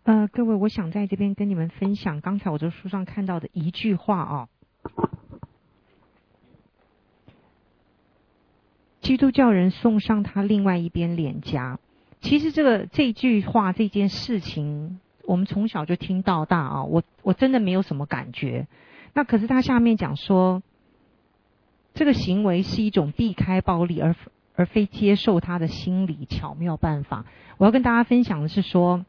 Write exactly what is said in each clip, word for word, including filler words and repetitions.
呃，各位，我想在这边跟你们分享刚才我在书上看到的一句话哦。基督教人送上他另外一边脸颊。其实这个这句话这件事情，我们从小就听到大啊，我我真的没有什么感觉。那可是他下面讲说，这个行为是一种避开暴力而而非接受他的心理巧妙办法。我要跟大家分享的是说，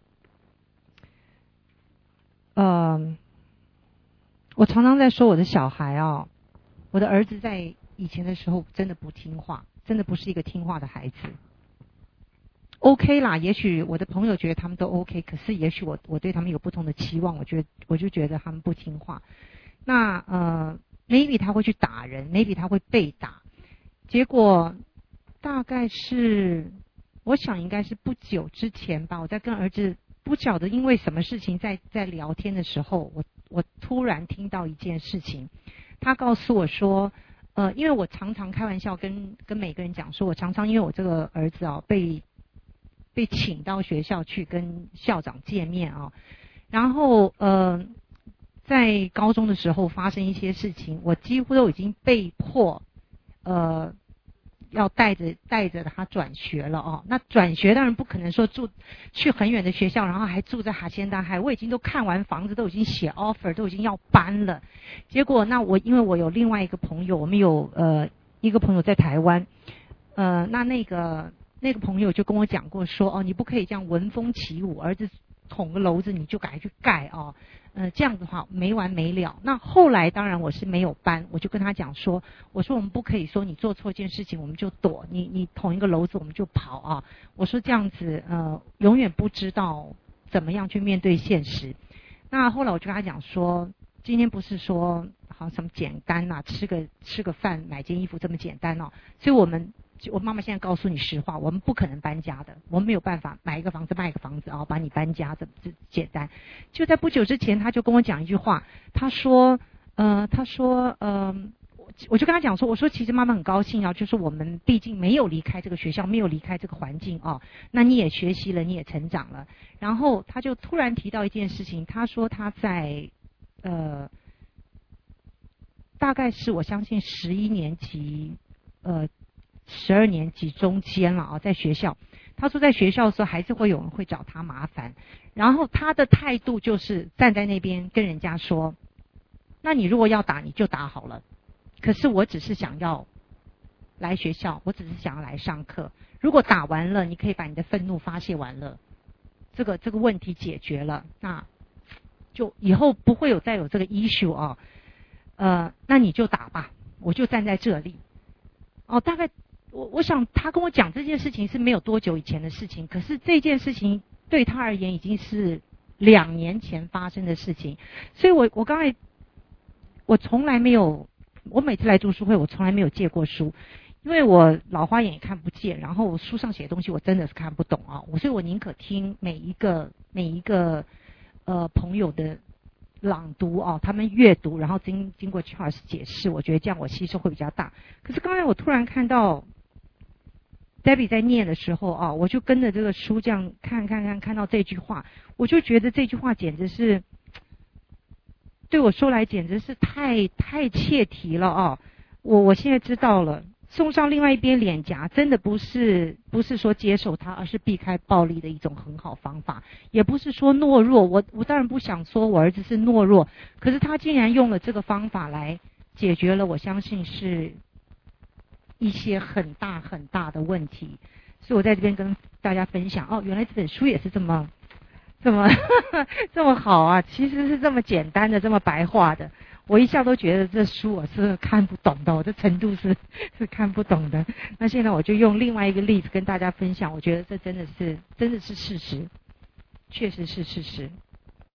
呃，我常常在说我的小孩啊，我的儿子在以前的时候真的不听话，真的不是一个听话的孩子。OK 啦，也许我的朋友觉得他们都 OK， 可是也许我我对他们有不同的期望，我觉得我就觉得他们不听话。那呃 maybe 他会去打人 ，maybe 他会被打。结果大概是我想应该是不久之前吧，我在跟儿子不晓得因为什么事情在在聊天的时候，我我突然听到一件事情，他告诉我说，呃，因为我常常开玩笑跟跟每个人讲说，我常常因为我这个儿子啊被被请到学校去跟校长见面啊，然后呃，在高中的时候发生一些事情，我几乎都已经被迫呃要带着带着他转学了哦。那转学当然不可能说住去很远的学校，然后还住在哈仙大海，我已经都看完房子，都已经写 offer， 都已经要搬了。结果那我因为我有另外一个朋友，我们有呃一个朋友在台湾，呃那那个。那个朋友就跟我讲过说，哦，你不可以这样闻风起舞，儿子捅个篓子你就赶快去盖哦，呃，这样子的话没完没了。那后来当然我是没有搬，我就跟他讲说，我说我们不可以说你做错一件事情我们就躲，你你捅一个篓子我们就跑啊。我说这样子呃，永远不知道怎么样去面对现实。那后来我就跟他讲说，今天不是说好什么简单啊，吃个吃个饭买件衣服这么简单哦，所以我们。我妈妈现在告诉你实话，我们不可能搬家的，我们没有办法买一个房子卖一个房子啊，把你搬家这这简单。就在不久之前，他就跟我讲一句话，他说，呃，他说，呃，我就跟他讲说，我说其实妈妈很高兴啊，就是我们毕竟没有离开这个学校，没有离开这个环境啊，那你也学习了，你也成长了。然后他就突然提到一件事情，他说他在呃，大概是我相信十一年级，呃。十二年级中间了啊，在学校，他说在学校的时候还是会有人会找他麻烦，然后他的态度就是站在那边跟人家说，那你如果要打你就打好了，可是我只是想要来学校，我只是想要来上课，如果打完了你可以把你的愤怒发泄完了，这个这个问题解决了，那就以后不会有再有这个 issue 啊，呃，那你就打吧，我就站在这里哦，大概。我我想他跟我讲这件事情是没有多久以前的事情，可是这件事情对他而言已经是两年前发生的事情，所以我我刚才我从来没有，我每次来读书会我从来没有借过书，因为我老花眼也看不见，然后书上写的东西我真的是看不懂啊，所以我宁可听每一个每一个呃朋友的朗读哦，他们阅读，然后经经过 Charles 解释，我觉得这样我吸收会比较大。可是刚才我突然看到。Debbie 在念的时候啊，我就跟着这个书这样看看看，看到这句话，我就觉得这句话简直是对我说来简直是太太切题了啊！我我现在知道了，送上另外一边脸颊，真的不是不是说接受它，而是避开暴力的一种很好方法，也不是说懦弱。我我当然不想说我儿子是懦弱，可是他竟然用了这个方法来解决了，我相信是。一些很大很大的问题，所以我在这边跟大家分享哦，原来这本书也是这么这么这么好啊，其实是这么简单的，这么白话的。我一向都觉得这书我是看不懂的，我的程度是是看不懂的。那现在我就用另外一个例子跟大家分享，我觉得这真的是真的是事实，确实是事实。